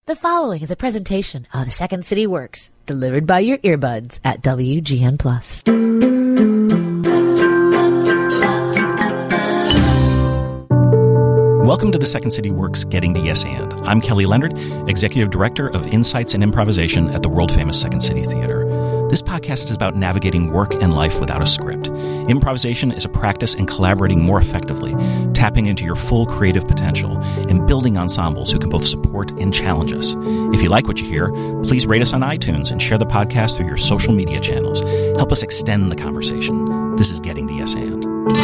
The following is a presentation of Second City Works, delivered by your earbuds at WGN+. Welcome to the Second City Works Getting to Yes And. I'm Kelly Leonard, Executive Director of Insights and Improvisation at the world-famous Second City Theater. This podcast is about navigating work and life without a script. Improvisation is a practice in collaborating more effectively, tapping into your full creative potential, and building ensembles who can both support and challenge us. If you like what you hear, please rate us on iTunes and share the podcast through your social media channels. Help us extend the conversation. This is Getting to Yes And.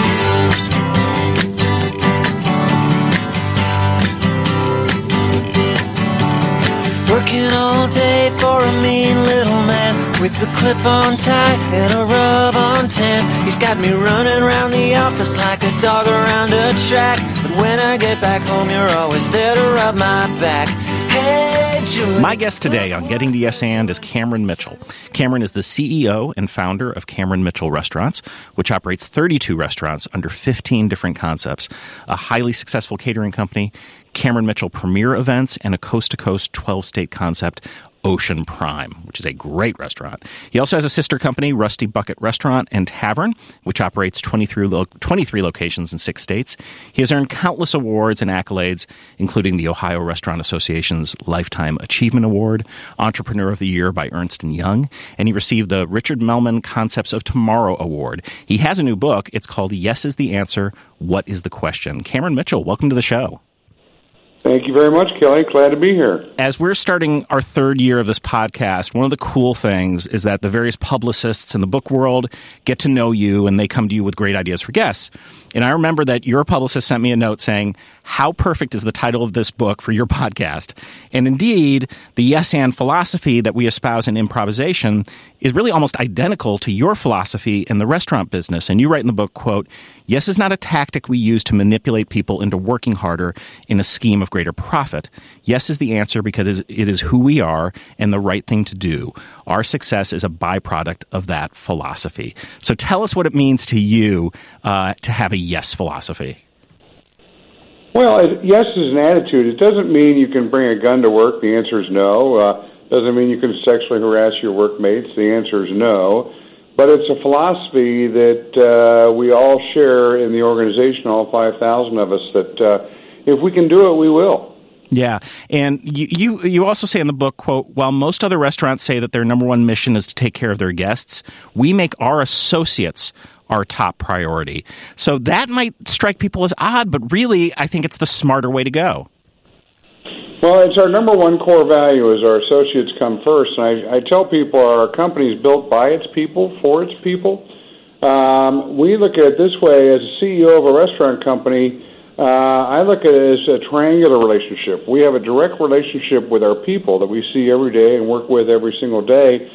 Working all day for a mean little man with a clip-on tie and a rub-on tan. He's got me running around the office like a dog around a track. But when I get back home, you're always there to rub my back. Hey, Julie. My guest today on Getting to Yes And is Cameron Mitchell. Cameron is the CEO and founder of Cameron Mitchell Restaurants, which operates 32 restaurants under 15 different concepts, a highly successful catering company, Cameron Mitchell Premier Events, and a coast-to-coast 12-state concept, Ocean Prime, which is a great restaurant. He also has a sister company, Rusty Bucket Restaurant and Tavern, which operates 23 locations in 6 states. He has earned countless awards and accolades, including the Ohio Restaurant Association's Lifetime Achievement Award, Entrepreneur of the Year by Ernst & Young, and he received the Richard Melman Concepts of Tomorrow Award. He has a new book. It's called Yes is the Answer, What is the Question? Cameron Mitchell, welcome to the show. Thank you very much, Kelly. Glad to be here. As we're starting our third year of this podcast, one of the cool things is that the various publicists in the book world get to know you and they come to you with great ideas for guests. And I remember that your publicist sent me a note saying, how perfect is the title of this book for your podcast? And indeed, the yes and philosophy that we espouse in improvisation is really almost identical to your philosophy in the restaurant business. And you write in the book, quote, yes is not a tactic we use to manipulate people into working harder in a scheme of greater profit. Yes is the answer because it is who we are and the right thing to do. Our success is a byproduct of that philosophy. So tell us what it means to you to have a yes philosophy. Well, yes is an attitude. It doesn't mean you can bring a gun to work. The answer is no. Doesn't mean you can sexually harass your workmates. The answer is no. But it's a philosophy that we all share in the organization, all 5,000 of us, that if we can do it, we will. Yeah, and you also say in the book, quote, while most other restaurants say that their number one mission is to take care of their guests, we make our associates our top priority. So that might strike people as odd, but really, I think it's the smarter way to go. Well, it's our number one core value is our associates come first. And I tell people our company is built by its people, for its people. We look at it this way. As a CEO of a restaurant company, I look at it as a triangular relationship. We have a direct relationship with our people that we see every day and work with every single day.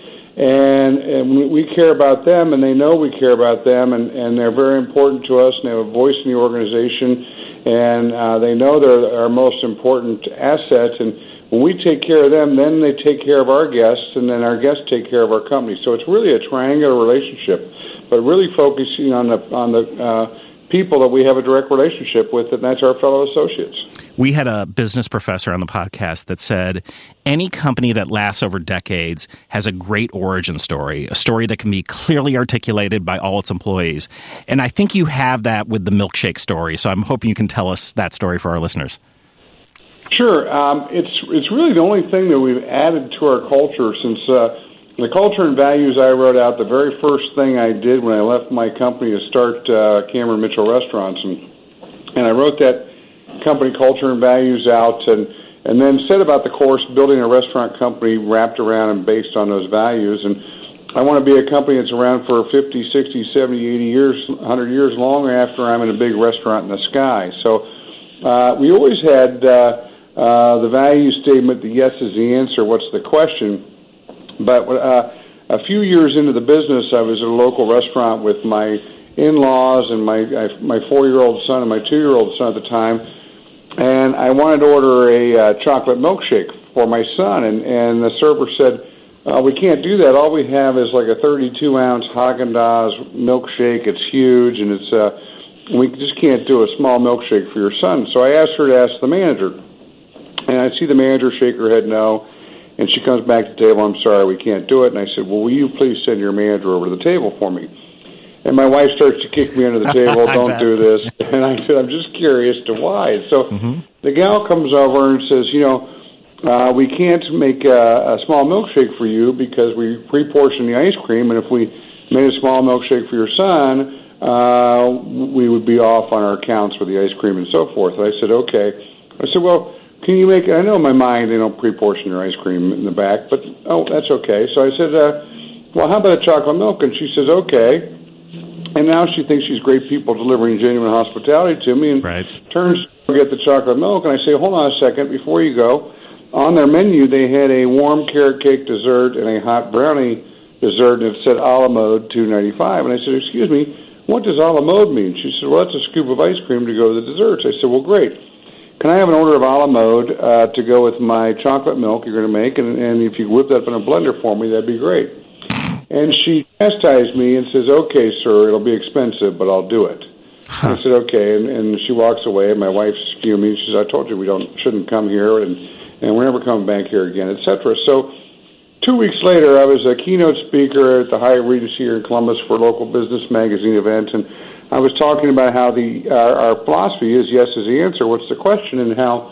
And we care about them, and they know we care about them, and they're very important to us, and they have a voice in the organization, and they know they're our most important assets. And when we take care of them, then they take care of our guests, and then our guests take care of our company. So it's really a triangular relationship, but really focusing on the people that we have a direct relationship with, and that's our fellow associates. We had a business professor on the podcast that said any company that lasts over decades has a great origin story, a story that can be clearly articulated by all its employees. And I think you have that with the milkshake story, so I'm hoping you can tell us that story for our listeners. Sure. It's really the only thing that we've added to our culture since the culture and values I wrote out. The very first thing I did when I left my company to start Cameron Mitchell Restaurants, and I wrote that company culture and values out, and then said about the course building a restaurant company wrapped around and based on those values. And I want to be a company that's around for 50, 60, 70, 80 years, 100 years long after I'm in a big restaurant in the sky. So we always had the value statement, the yes is the answer, what's the question. But a few years into the business, I was at a local restaurant with my in-laws and my 4-year-old son and my 2-year-old son at the time, and I wanted to order a chocolate milkshake for my son, and the server said, we can't do that. All we have is like a 32-ounce Haagen-Dazs milkshake. It's huge, and we just can't do a small milkshake for your son. So I asked her to ask the manager. And I see the manager shake her head no, and she comes back to the table, I'm sorry, we can't do it. And I said, well, will you please send your manager over to the table for me? And my wife starts to kick me under the table, don't do this. And I said, I'm just curious to why. So the gal comes over and says, we can't make a small milkshake for you because we pre-portion the ice cream, and if we made a small milkshake for your son, we would be off on our accounts for the ice cream and so forth. And I said, okay. I said, well, can you make it? I know in my mind they don't pre-portion your ice cream in the back, but, that's okay. So I said, well, how about a chocolate milk? And she says, okay. And now she thinks she's great people delivering genuine hospitality to me and turns to get the chocolate milk. And I say, hold on a second, before you go. On their menu, they had a warm carrot cake dessert and a hot brownie dessert, and it said a la mode $2.95. And I said, excuse me, what does a la mode mean? She said, well, that's a scoop of ice cream to go with the desserts. I said, well, great. Can I have an order of a la mode to go with my chocolate milk you're going to make? And if you whip that up in a blender for me, that'd be great. And she chastised me and says, okay, sir, it'll be expensive, but I'll do it. I said, okay. And she walks away, and my wife's fuming. She says, I told you we shouldn't come here, and we're never coming back here again, etc. So 2 weeks later, I was a keynote speaker at the Hyatt Regency here in Columbus for a local business magazine event, and I was talking about how our philosophy is yes is the answer, what's the question, and how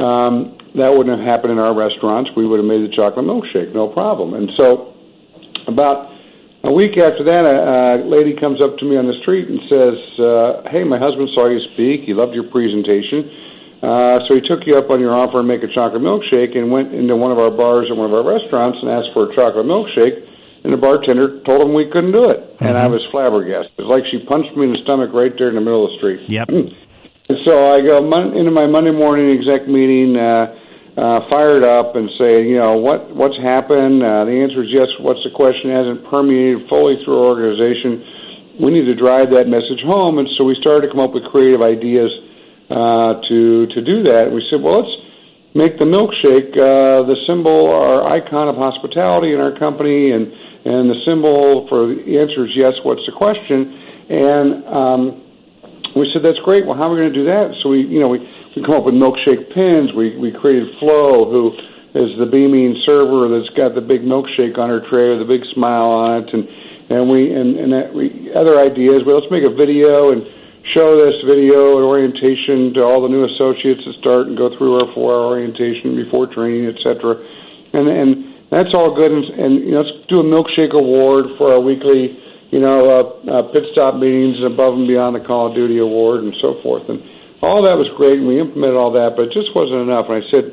that wouldn't have happened in our restaurants. We would have made the chocolate milkshake, no problem. And so about a week after that, a lady comes up to me on the street and says, hey, my husband saw you speak. He loved your presentation. So he took you up on your offer to make a chocolate milkshake and went into one of our bars at one of our restaurants and asked for a chocolate milkshake. And the bartender told him we couldn't do it. And I was flabbergasted. It was like she punched me in the stomach right there in the middle of the street. Yep. And so I go into my Monday morning exec meeting, fired up and say, what's happened? The answer is yes. What's the question? It hasn't permeated fully through our organization. We need to drive that message home. And so we started to come up with creative ideas to do that. We said, well, let's make the milkshake the symbol, our icon of hospitality in our company, and the symbol for the answer is yes. What's the question? And we said, that's great. Well, how are we going to do that? So we come up with milkshake pins. We created Flo, who is the beaming server that's got the big milkshake on her tray with a big smile on it, and other ideas. Well, let's make a video and show this video and orientation to all the new associates that start and go through our 4-hour orientation before training, etc. And that's all good. And let's do a milkshake award for our weekly pit stop meetings above and beyond the Call of Duty award and so forth. And all that was great, and we implemented all that, but it just wasn't enough. And I said,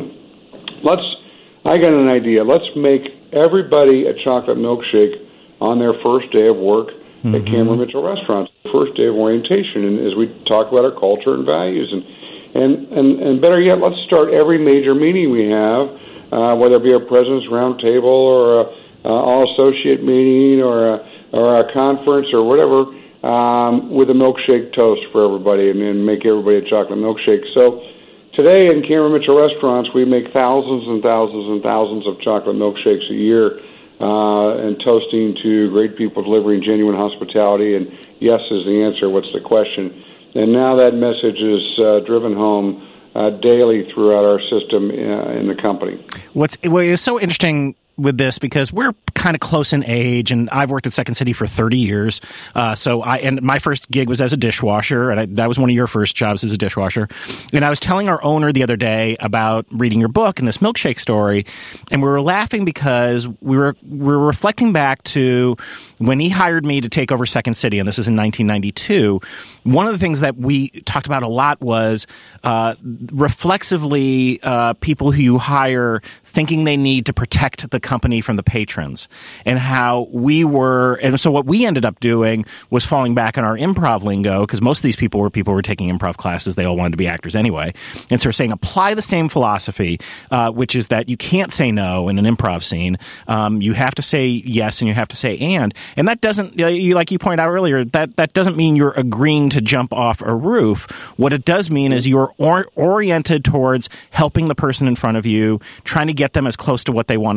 I got an idea. Let's make everybody a chocolate milkshake on their first day of work at Cameron Mitchell Restaurants, first day of orientation, and as we talk about our culture and values. And better yet, let's start every major meeting we have, whether it be a President's Roundtable or a all-associate meeting or a conference or whatever, with a milkshake toast for everybody and make everybody a chocolate milkshake. So today in Cameron Mitchell Restaurants, we make thousands and thousands and thousands of chocolate milkshakes a year, and toasting to great people delivering genuine hospitality, and yes is the answer, what's the question? And now that message is driven home daily throughout our system in the company. What's so interesting with this, because we're kind of close in age, and I've worked at Second City for 30 years. And my first gig was as a dishwasher, and that was one of your first jobs as a dishwasher. And I was telling our owner the other day about reading your book and this milkshake story, and we were laughing because we were reflecting back to when he hired me to take over Second City, and this is in 1992. One of the things that we talked about a lot was reflexively people who you hire thinking they need to protect the company from the patrons, and how we were, and so what we ended up doing was falling back on our improv lingo, because most of these people were taking improv classes. They all wanted to be actors anyway. And so we're saying apply the same philosophy, which is that you can't say no in an improv scene. You have to say yes, and you have to say and that doesn't, like you pointed out earlier, that doesn't mean you're agreeing to jump off a roof. What it does mean is you're oriented towards helping the person in front of you, trying to get them as close to what they want as possible,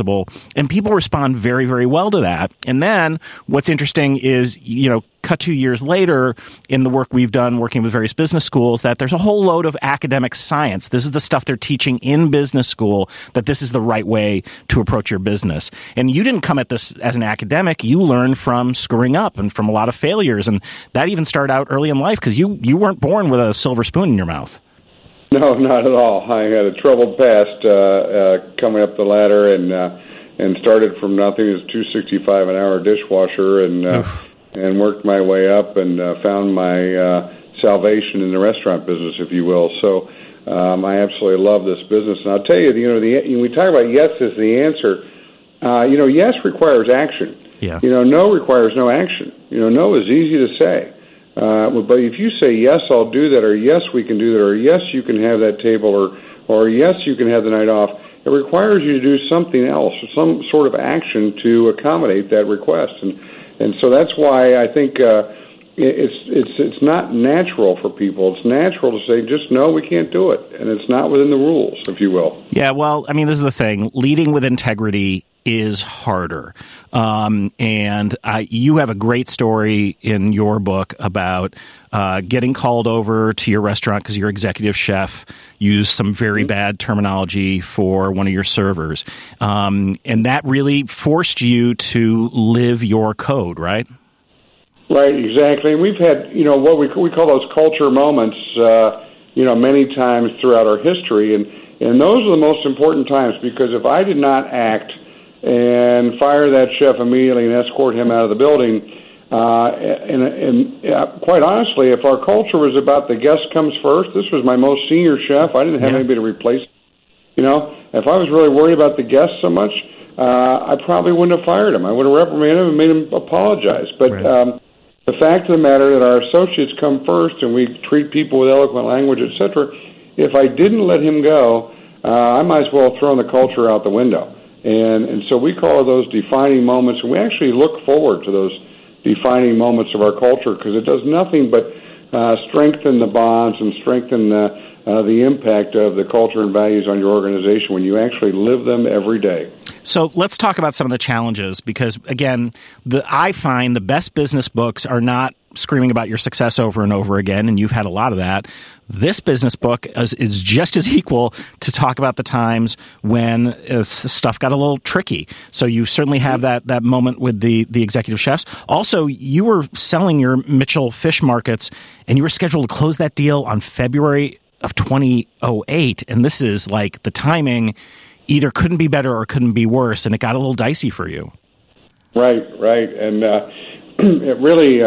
possible. And people respond very, very well to that. And then what's interesting is, cut 2 years later in the work we've done working with various business schools, that there's a whole load of academic science. This is the stuff they're teaching in business school, that this is the right way to approach your business. And you didn't come at this as an academic. You learned from screwing up and from a lot of failures. And that even started out early in life because you weren't born with a silver spoon in your mouth. No, not at all. I had a troubled past coming up the ladder and started from nothing as $2.65 an hour dishwasher and worked my way up and found my salvation in the restaurant business, if you will. So I absolutely love this business. And I'll tell you, we talk about yes is the answer. Yes requires action. Yeah. No requires no action. No is easy to say. But if you say, yes, I'll do that, or yes, we can do that, or yes, you can have that table, or yes, you can have the night off, it requires you to do something else, some sort of action to accommodate that request. And so that's why I think it's not natural for people. It's natural to say, just no, we can't do it. And it's not within the rules, if you will. Yeah, well, I mean, this is the thing. Leading with integrity is harder. And you have a great story in your book about getting called over to your restaurant because your executive chef used some very bad terminology for one of your servers. And that really forced you to live your code, right? Right, exactly. And we've had, what we call those culture moments, many times throughout our history. And those are the most important times, because if I did not act and fire that chef immediately and escort him out of the building, quite honestly, if our culture was about the guest comes first, this was my most senior chef. I didn't have anybody to replace. If I was really worried about the guests so much, I probably wouldn't have fired him. I would have reprimanded him and made him apologize. But the fact of the matter that our associates come first and we treat people with eloquent language, etc., if I didn't let him go, I might as well have thrown the culture out the window. And so we call those defining moments, and we actually look forward to those defining moments of our culture, because it does nothing but strengthen the bonds and strengthen the impact of the culture and values on your organization when you actually live them every day. So let's talk about some of the challenges, because, again, I find the best business books are not screaming about your success over and over again, and you've had a lot of that. This business book is just as equal to talk about the times when stuff got a little tricky. So you certainly have that moment with the executive chefs. Also, you were selling your Mitchell fish markets, and you were scheduled to close that deal on February of 2008, and this is like the timing either couldn't be better or couldn't be worse, and it got a little dicey for you. Right. And it really...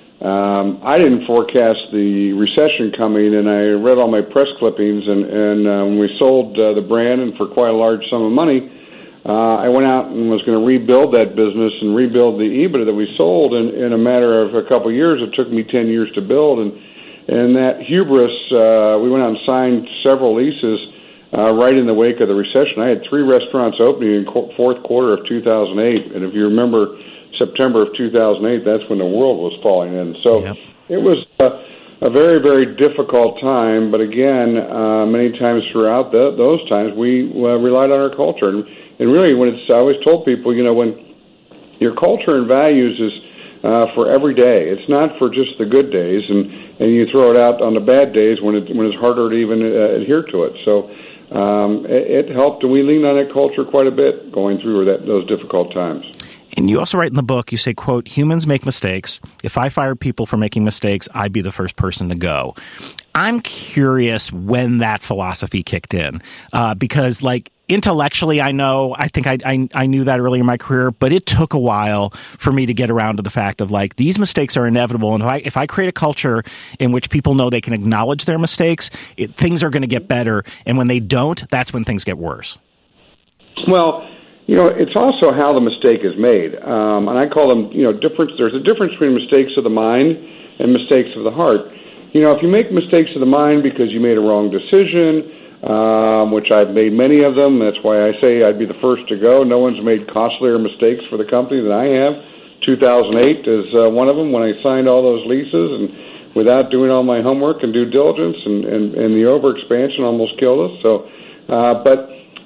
I didn't forecast the recession coming, and I read all my press clippings, and when we sold the brand, and for quite a large sum of money, I went out and was going to rebuild that business and rebuild the EBITDA that we sold in a matter of a couple of years. It took me 10 years to build, and that hubris, we went out and signed several leases right in the wake of the recession. I had 3 restaurants opening in fourth quarter of 2008, and if you remember September of 2008, that's when the world was falling in. So It was a very, very difficult time. But again, many times throughout those times, we relied on our culture. And really, I always told people, when your culture and values is for every day. It's not for just the good days, and you throw it out on the bad days when it's harder to even adhere to it. So it helped, and we leaned on that culture quite a bit going through those difficult times. And you also write in the book, you say, quote, humans make mistakes. If I fired people for making mistakes, I'd be the first person to go. I'm curious when that philosophy kicked in, because, intellectually, I think I knew that early in my career, but it took a while for me to get around to the fact of, these mistakes are inevitable. And if I create a culture in which people know they can acknowledge their mistakes, things are going to get better. And when they don't, that's when things get worse. Well, it's also how the mistake is made. And I call them, there's a difference between mistakes of the mind and mistakes of the heart. If you make mistakes of the mind because you made a wrong decision, which I've made many of them, that's why I say I'd be the first to go. No one's made costlier mistakes for the company than I have. 2008 is one of them, when I signed all those leases and without doing all my homework and due diligence, and the overexpansion almost killed us. So, but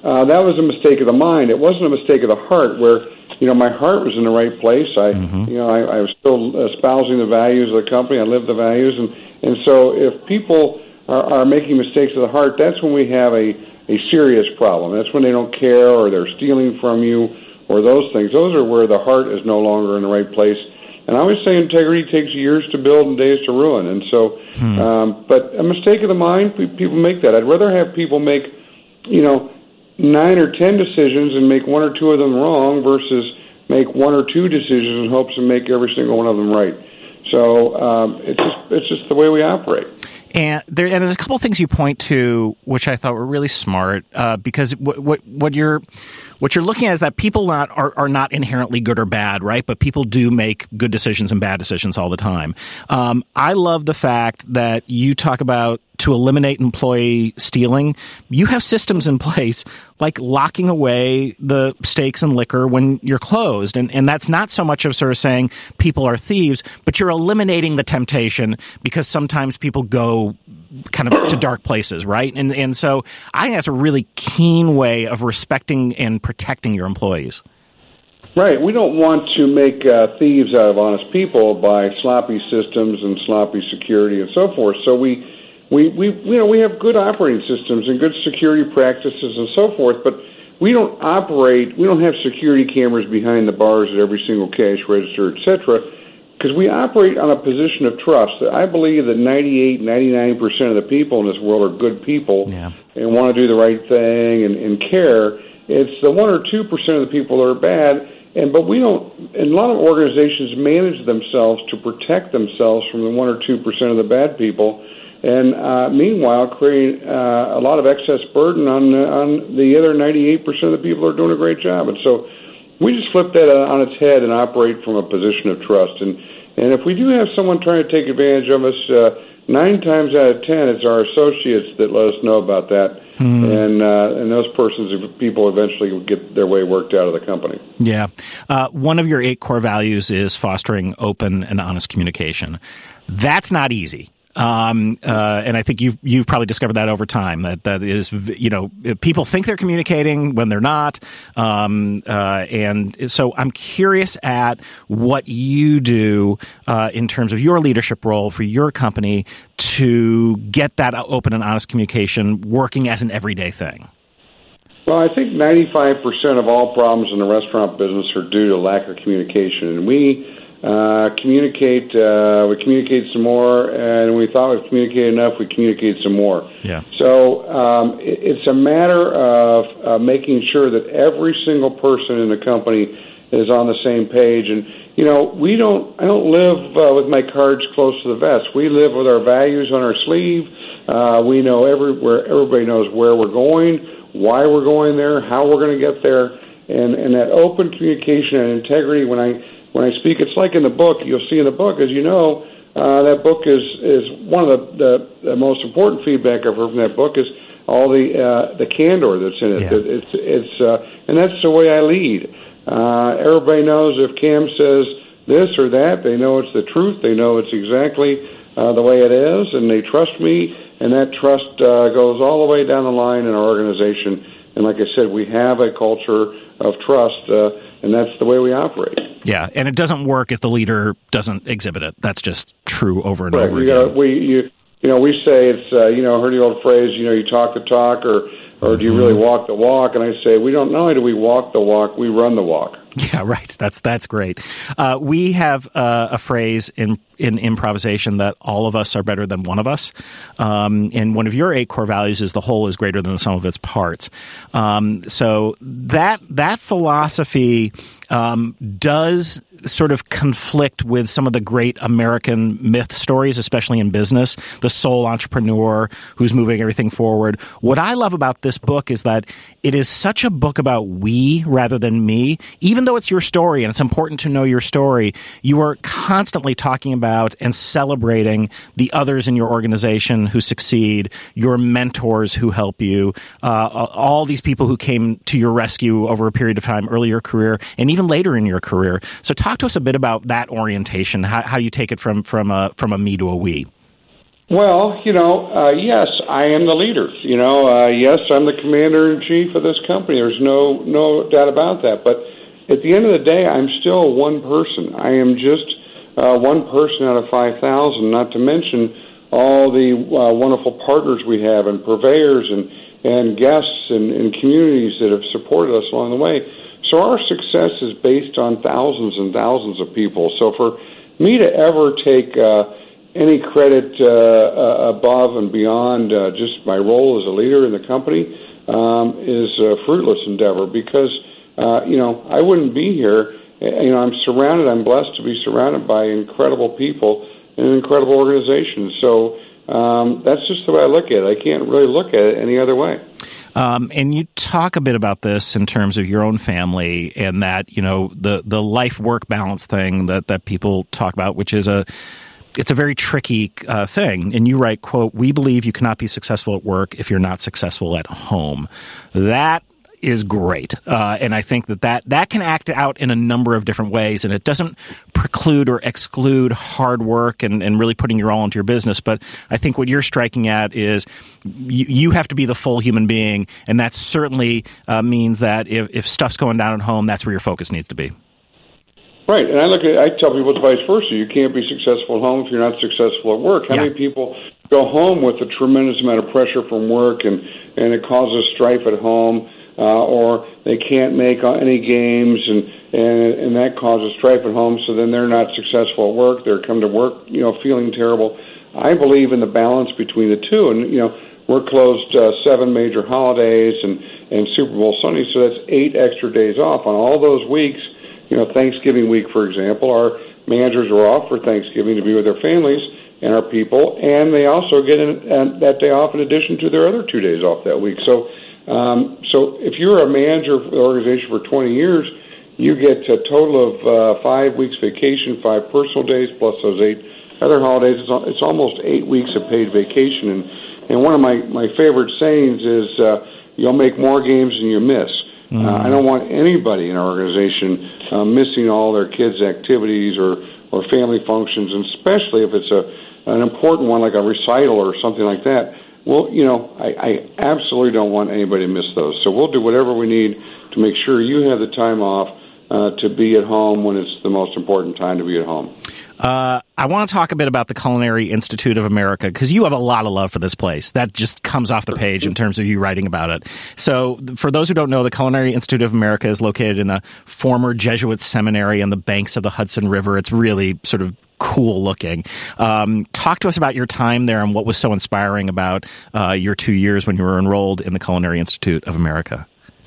that was a mistake of the mind. It wasn't a mistake of the heart where, my heart was in the right place. I was still espousing the values of the company. I lived the values. And so if people are making mistakes of the heart, that's when we have a serious problem. That's when they don't care or they're stealing from you or those things. Those are where the heart is no longer in the right place. And I always say integrity takes years to build and days to ruin. And so, but a mistake of the mind, people make that. I'd rather have people make, 9 or 10 decisions and make 1 or 2 of them wrong versus make 1 or 2 decisions in hopes to make every single one of them right. So it's just the way we operate. And there's a couple of things you point to which I thought were really smart, because what you're looking at is that people are not inherently good or bad, right? But people do make good decisions and bad decisions all the time. I love the fact that you talk about to eliminate employee stealing, you have systems in place like locking away the steaks and liquor when you're closed. And that's not so much of sort of saying people are thieves, but you're eliminating the temptation because sometimes people go kind of to dark places, right? And so I think that's a really keen way of respecting and protecting your employees. Right. We don't want to make thieves out of honest people by sloppy systems and sloppy security and so forth. So we have good operating systems and good security practices and so forth, but we don't have security cameras behind the bars at every single cash register, et cetera, because we operate on a position of trust. I believe that 99% of the people in this world are good people and want to do the right thing and care. It's the 1 or 2% of the people that are bad, but we don't. And a lot of organizations manage themselves to protect themselves from the 1 or 2% of the bad people. And meanwhile, creating a lot of excess burden on the other 98% of the people who are doing a great job. And so we just flip that on its head and operate from a position of trust. And if we do have someone trying to take advantage of us, 9 times out of 10, it's our associates that let us know about that. And those people eventually will get their way worked out of the company. Yeah. One of your 8 core values is fostering open and honest communication. That's not easy. And I think you've probably discovered that over time, that is, people think they're communicating when they're not. And so I'm curious at what you do, in terms of your leadership role for your company to get that open and honest communication working as an everyday thing. Well, I think 95% of all problems in the restaurant business are due to lack of communication. And we communicate some more, and we thought we'd communicated enough, we communicate some more. Yeah. So it's a matter of making sure that every single person in the company is on the same page. And, I don't live with my cards close to the vest. We live with our values on our sleeve. We know everybody knows where we're going, why we're going there, how we're going to get there, and that open communication and integrity. When I speak, it's like in the book. You'll see in the book, as you know, that book is one of the most important feedback I've heard from that book is all the candor that's in it. Yeah. And that's the way I lead. Everybody knows if Cam says this or that, they know it's the truth. They know it's exactly the way it is, and they trust me. And that trust goes all the way down the line in our organization. And like I said, we have a culture of trust. And that's the way we operate. Yeah, and it doesn't work if the leader doesn't exhibit it. That's just true over and over again. We say it's, heard the old phrase, you talk the talk, or do you really walk the walk? And I say, we don't know, do we walk the walk, we run the walk. Yeah, right. That's great. We have a phrase in improvisation that all of us are better than one of us. And one of your 8 core values is the whole is greater than the sum of its parts. So that philosophy does sort of conflict with some of the great American myth stories, especially in business, the sole entrepreneur who's moving everything forward. What I love about this book is that it is such a book about we rather than me. Even though it's your story and it's important to know your story, you are constantly talking about and celebrating the others in your organization who succeed, your mentors who help you, all these people who came to your rescue over a period of time, early in your career, and even later in your career. So talk to us a bit about that orientation, how you take it from a me to a we. Well, yes, I am the leader. Yes, I'm the commander-in-chief of this company. There's no doubt about that. But at the end of the day, I'm still one person. I am just one person out of 5,000, not to mention all the wonderful partners we have and purveyors and guests and communities that have supported us along the way. So our success is based on thousands and thousands of people. So for me to ever take any credit above and beyond just my role as a leader in the company is a fruitless endeavor because, I wouldn't be here. I'm blessed to be surrounded by incredible people and an incredible organization. So that's just the way I look at it. I can't really look at it any other way. And you talk a bit about this in terms of your own family and that, the life-work balance thing that people talk about, which is it's a very tricky thing. And you write, quote, "We believe you cannot be successful at work if you're not successful at home." That is great. And I think that can act out in a number of different ways, and it doesn't preclude or exclude hard work and really putting your all into your business. But I think what you're striking at is you have to be the full human being, and that certainly means that if stuff's going down at home, that's where your focus needs to be. Right, and I tell people it's vice versa. You can't be successful at home if you're not successful at work. How many people go home with a tremendous amount of pressure from work, and it causes strife at home? Or they can't make any games, and that causes strife at home. So then they're not successful at work. They come to work, feeling terrible. I believe in the balance between the two, and we're closed 7 major holidays and Super Bowl Sunday, so that's 8 extra days off. On all those weeks, Thanksgiving week, for example, our managers are off for Thanksgiving to be with their families and our people, and they also get that day off in addition to their other 2 days off that week. So if you're a manager for the organization for 20 years, you get a total of 5 weeks vacation, 5 personal days, plus those 8 other holidays. It's almost 8 weeks of paid vacation. And one of my favorite sayings is, you'll make more games than you miss. I don't want anybody in our organization missing all their kids' activities or family functions, and especially if it's an important one like a recital or something like that. Well, I absolutely don't want anybody to miss those. So we'll do whatever we need to make sure you have the time off to be at home when it's the most important time to be at home. I want to talk a bit about the Culinary Institute of America, because you have a lot of love for this place. That just comes off the page in terms of you writing about it. So for those who don't know, the Culinary Institute of America is located in a former Jesuit seminary on the banks of the Hudson River. It's really sort of cool looking. Talk to us about your time there and what was so inspiring about your 2 years when you were enrolled in the Culinary Institute of America.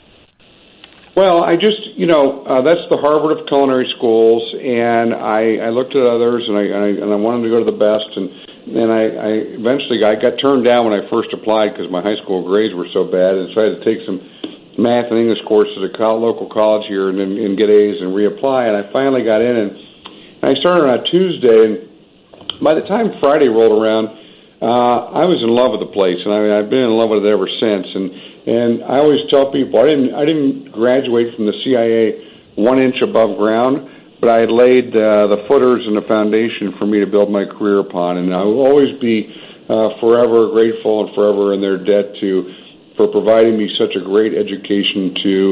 Well, I just, that's the Harvard of culinary schools, and I looked at others, and I wanted to go to the best, and I eventually got turned down when I first applied because my high school grades were so bad, and so I had to take some math and English courses at a local college here and get A's and reapply, and I finally got in, and I started on a Tuesday, and by the time Friday rolled around, I was in love with the place, and I've been in love with it ever since, and I always tell people I didn't graduate from the CIA 1 inch above ground, but I had laid the footers and the foundation for me to build my career upon, and I will always be forever grateful and forever in their debt for providing me such a great education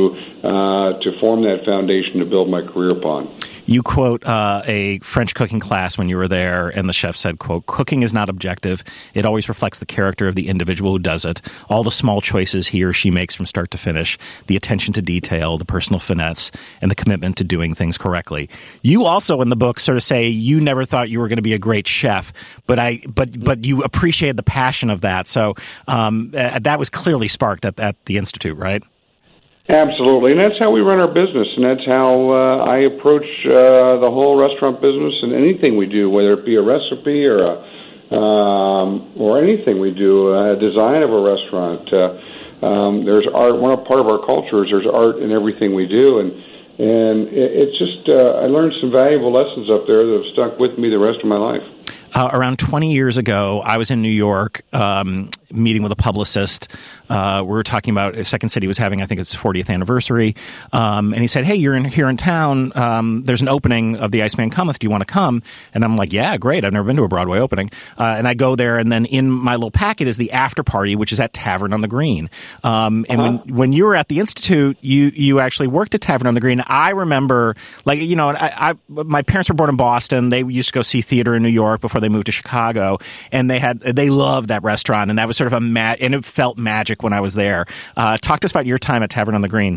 to form that foundation to build my career upon. You quote a French cooking class when you were there, and the chef said, quote, "Cooking is not objective. It always reflects the character of the individual who does it. All the small choices he or she makes from start to finish, the attention to detail, the personal finesse, and the commitment to doing things correctly." You also in the book sort of say you never thought you were going to be a great chef, but you appreciated the passion of that. So that was clearly sparked at the Institute, right? Absolutely, and that's how we run our business, and that's how I approach the whole restaurant business and anything we do, whether it be a recipe or anything we do, a design of a restaurant. There's art. Part of our culture is there's art in everything we do, and it's just I learned some valuable lessons up there that have stuck with me the rest of my life. Around 20 years ago, I was in New York meeting with a publicist. We were talking about Second City was having, I think it's 40th anniversary. And he said, hey, you're here in town. There's an opening of The Iceman Cometh. Do you want to come? And I'm like, yeah, great. I've never been to a Broadway opening. And I go there, and then in my little packet is the after party, which is at Tavern on the Green. And when you were at the Institute, you actually worked at Tavern on the Green. I remember, like, you know, my parents were born in Boston. They used to go see theater in New York before they moved to Chicago, and they loved that restaurant, and that was sort of and it felt magic when I was there. Talk to us about your time at Tavern on the Green.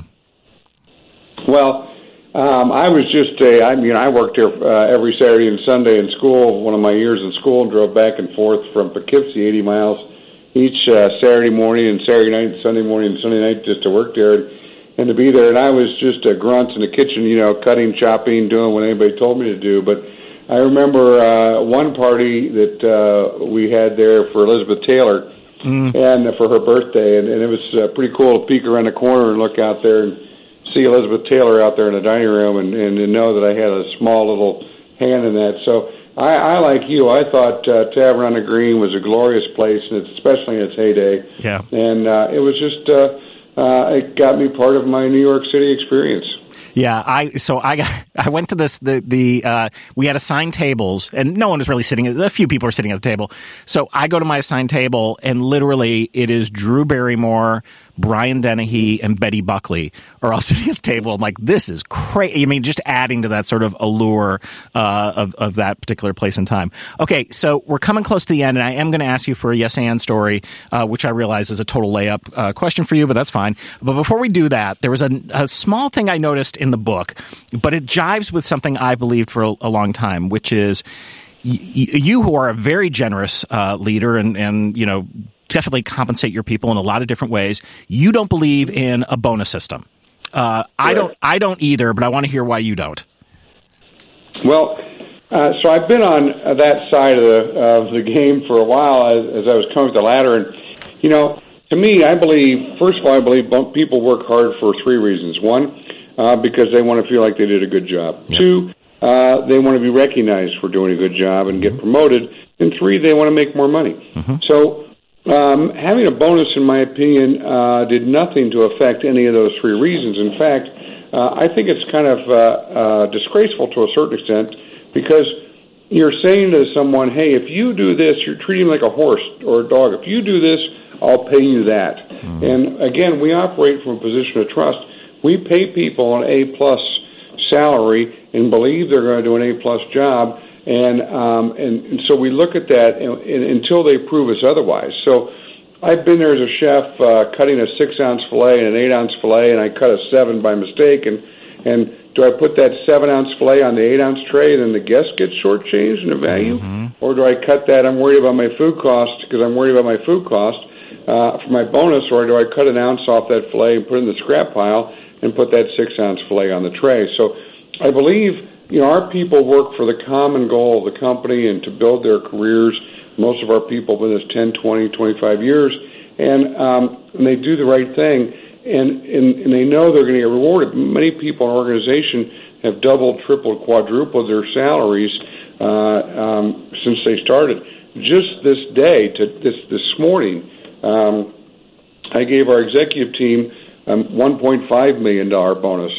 Well, I was just I worked here every Saturday and Sunday in school. One of my years in school, and drove back and forth from Poughkeepsie, 80 miles each Saturday morning and Saturday night and Sunday morning and Sunday night just to work there and to be there. And I was just a grunt in the kitchen, you know, cutting, chopping, doing what anybody told me to do. But I remember one party that we had there for Elizabeth Taylor and for her birthday, and it was pretty cool to peek around the corner and look out there and see Elizabeth Taylor out there in the dining room and to know that I had a small little hand in that. So I like you, I thought Tavern on the Green was a glorious place, and especially in its heyday. Yeah. And it was just, it got me part of my New York City experience. Yeah, I went to this, we had assigned tables, and no one was really sitting, a few people were sitting at the table. So I go to my assigned table, and literally it is Drew Barrymore, Brian Dennehy, and Betty Buckley are all sitting at the table. I'm like, this is crazy. I mean, just adding to that sort of allure of that particular place and time. Okay, so we're coming close to the end, and I am going to ask you for a yes and story, which I realize is a total layup question for you, but that's fine. But before we do that, there was a small thing I noticed in the book, but it jives with something I believed for a long time, which is you who are a very generous leader and you know, definitely compensate your people in a lot of different ways. You don't believe in a bonus system. I don't either, but I want to hear why you don't. Well, so I've been on that side of the game for a while as I was coming up the ladder, and you know, to me, I believe people work hard for three reasons. One, because they want to feel like they did a good job. Yep. Two, they want to be recognized for doing a good job and get promoted. And three, they want to make more money. So having a bonus, in my opinion, did nothing to affect any of those three reasons. In fact, I think it's kind of disgraceful to a certain extent, because you're saying to someone, hey, if you do this, you're treating them like a horse or a dog. If you do this, I'll pay you that. And again, we operate from a position of trust. We pay people an A-plus salary and believe they're going to do an A-plus job, and so we look at that until they prove us otherwise. So I've been there as a chef cutting a 6-ounce fillet and an 8-ounce fillet, and I cut a 7 by mistake, and do I put that 7-ounce fillet on the 8-ounce tray and then the guest gets shortchanged in the value? Or do I cut that, I'm worried about my food cost because I'm worried about my food cost for my bonus, or do I cut an ounce off that fillet and put it in the scrap pile and put that 6-ounce fillet on the tray? So I believe, you know, our people work for the common goal of the company and to build their careers. Most of our people have been this 10, 20, 25 years, and they do the right thing, and they know they're going to get rewarded. Many people in our organization have doubled, tripled, quadrupled their salaries since they started. Just this day, this morning, I gave our executive team $1.5 million bonus,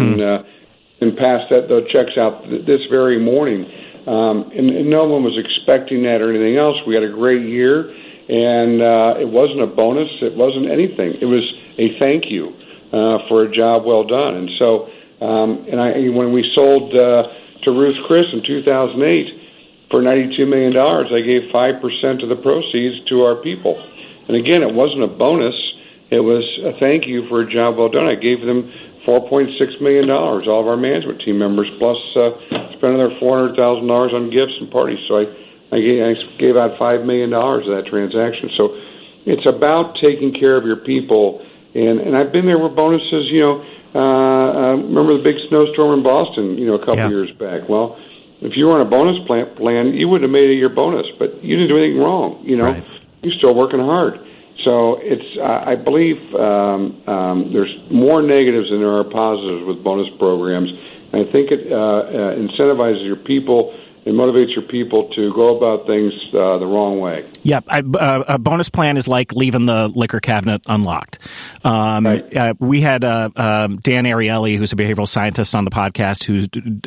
and passed those checks out this very morning. And no one was expecting that or anything else. We had a great year, and it wasn't a bonus. It wasn't anything. It was a thank you for a job well done. And so, when we sold to Ruth Chris in 2008 for $92 million, I gave 5% of the proceeds to our people. And again, it wasn't a bonus. It was a thank you for a job well done. I gave them $4.6 million, all of our management team members, plus spent another $400,000 on gifts and parties. So I gave out $5 million of that transaction. So it's about taking care of your people. And I've been there with bonuses, you know. Remember the big snowstorm in Boston, you know, a couple years back? Well, if you were on a bonus plan, you wouldn't have made it your bonus, but you didn't do anything wrong, you know. Right. You're still working hard. So I believe there's more negatives than there are positives with bonus programs. And I think it incentivizes your people it motivates your people to go about things the wrong way. Yep. A bonus plan is like leaving the liquor cabinet unlocked. Right. We had Dan Ariely, who's a behavioral scientist, on the podcast who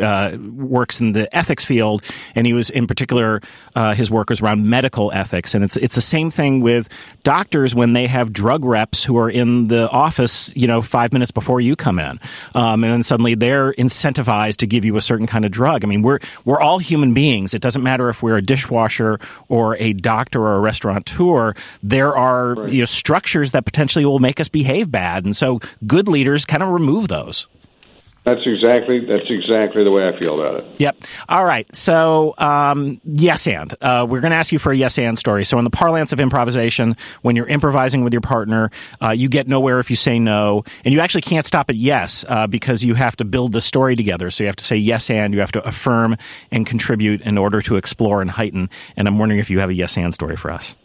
works in the ethics field, and he was in particular, his work was around medical ethics. And it's the same thing with doctors when they have drug reps who are in the office, 5 minutes before you come in. And then suddenly they're incentivized to give you a certain kind of drug. I mean, we're all human beings. It doesn't matter if we're a dishwasher or a doctor or a restaurateur. There are structures that potentially will make us behave bad, and so good leaders kind of remove those. That's exactly the way I feel about it. Yep. All right. So, yes and. We're going to ask you for a yes and story. So in the parlance of improvisation, when you're improvising with your partner, you get nowhere if you say no, and you actually can't stop at yes because you have to build the story together. So you have to say yes and, you have to affirm and contribute in order to explore and heighten. And I'm wondering if you have a yes and story for us.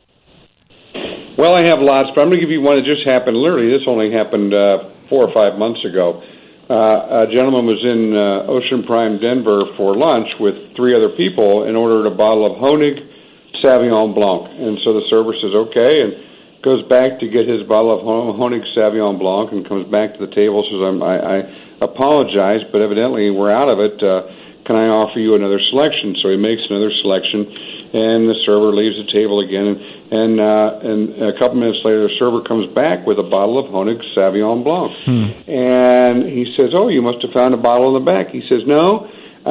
Well, I have lots, but I'm going to give you one that just happened. Literally, this only happened 4 or 5 months ago. A gentleman was in Ocean Prime, Denver for lunch with 3 other people and ordered a bottle of Honig Sauvignon Blanc. And so the server says, okay, and goes back to get his bottle of Honig Sauvignon Blanc and comes back to the table and says, I apologize, but evidently we're out of it. Can I offer you another selection? So he makes another selection, and the server leaves the table again. And a couple minutes later, the server comes back with a bottle of Honig Sauvignon Blanc. And he says, oh, you must have found a bottle in the back. He says, no,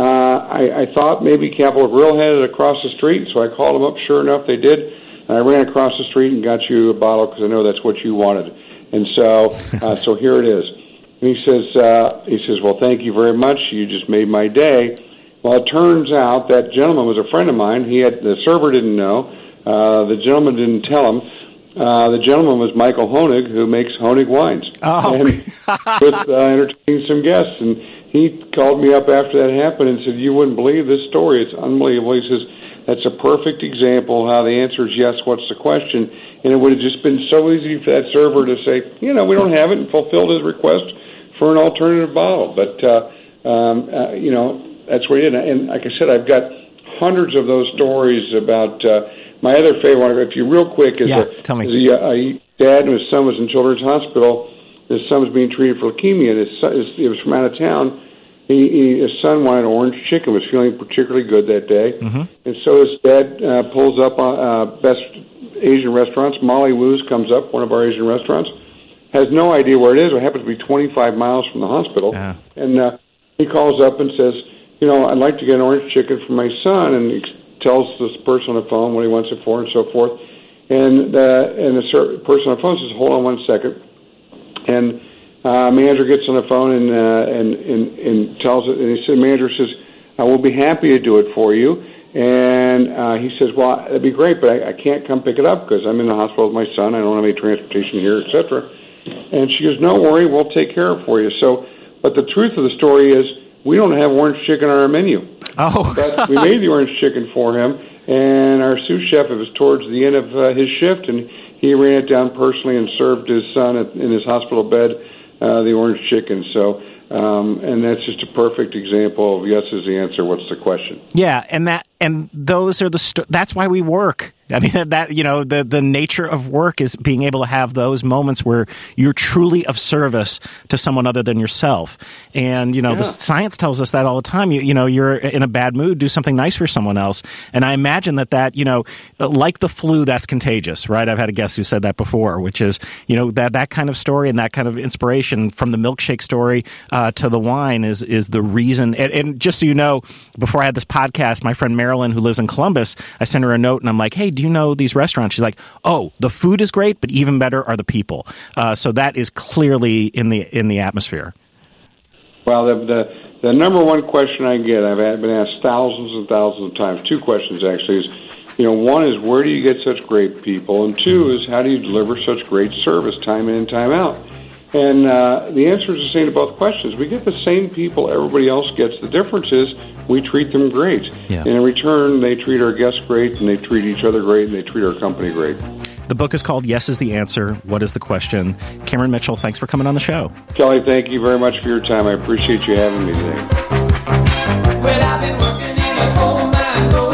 I thought maybe Capital Grille had it across the street, so I called them up. Sure enough, they did. And I ran across the street and got you a bottle because I know that's what you wanted. And so so here it is. And he says, well, thank you very much. You just made my day. Well, it turns out that gentleman was a friend of mine. The server didn't know. The gentleman didn't tell him. The gentleman was Michael Honig, who makes Honig wines. Oh. And was entertaining some guests. And he called me up after that happened and said, you wouldn't believe this story. It's unbelievable. He says, that's a perfect example of how the answer is yes, what's the question? And it would have just been so easy for that server to say, we don't have it, and fulfilled his request for an alternative bottle. But, that's what he did. And like I said, I've got hundreds of those stories about my other favorite one, if you real quick, is tell me. A dad and his son was in Children's Hospital. His son was being treated for leukemia, and he was from out of town. His son wanted orange chicken, was feeling particularly good that day. And so his dad pulls up Best Asian Restaurants. Molly Wu's comes up, one of our Asian restaurants. Has no idea where it is. It happens to be 25 miles from the hospital. And he calls up and says, I'd like to get an orange chicken for my son, and he tells this person on the phone what he wants it for and so forth. And the person on the phone says, hold on 1 second. And manager gets on the phone and tells it, and the manager says, I will be happy to do it for you. And he says, well, that'd be great, but I can't come pick it up because I'm in the hospital with my son. I don't have any transportation here, etc. And she goes, don't worry, we'll take care of it for you. So, but the truth of the story is, we don't have orange chicken on our menu. Oh. But we made the orange chicken for him, and our sous chef, it was towards the end of his shift, and he ran it down personally and served his son in his hospital bed the orange chicken. So, and that's just a perfect example of yes is the answer, what's the question? Yeah, and those are that's why we work. I mean, the nature of work is being able to have those moments where you're truly of service to someone other than yourself. And, the science tells us that all the time. You're in a bad mood, do something nice for someone else. And I imagine that, like the flu, that's contagious, right? I've had a guest who said that before, which is, that kind of story and that kind of inspiration from the milkshake story to the wine is the reason. And just so you know, before I had this podcast, my friend Marilyn, who lives in Columbus, I sent her a note and I'm like, hey, do you know these restaurants? She's like, oh, the food is great, but even better are the people. So that is clearly in the atmosphere. Well, the number one question I get, I've been asked thousands and thousands of times, 2 questions actually, is, one is where do you get such great people? And 2 is how do you deliver such great service time in and time out? And the answer is the same to both questions. We get the same people everybody else gets. The difference is we treat them great. Yeah. And in return, they treat our guests great, and they treat each other great, and they treat our company great. The book is called Yes is the Answer, What is the Question? Cameron Mitchell, thanks for coming on the show. Kelly, thank you very much for your time. I appreciate you having me today. Well, I've been working in a coal mine. I go